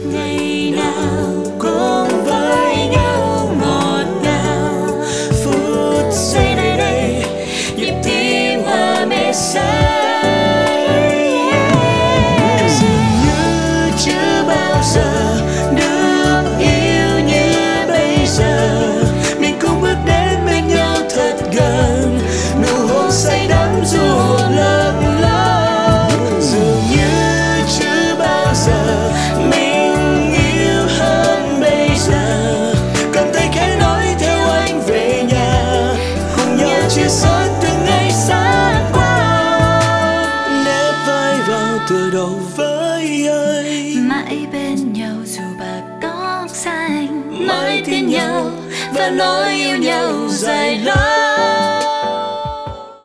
ngày nào cùng với nhau ngọt ngào. Phút giây này đây, nhịp tim hoa mê say. Dường như chưa bao giờ được yêu như bây giờ. Mình cùng bước đến bên nhau thật gần, nụ hôn say đắm du hồn lâng lâng. Dường như chưa bao giờ mình yêu hơn bây giờ. Cầm tay khẽ nói theo anh về nhà, cùng nhau chia sẻ từng ngày xa qua. Nép vai vào tựa đầu với anh, mãi bên nhau dù bạc tóc xanh, mãi tin nhau và nói yêu nhau dài lâu.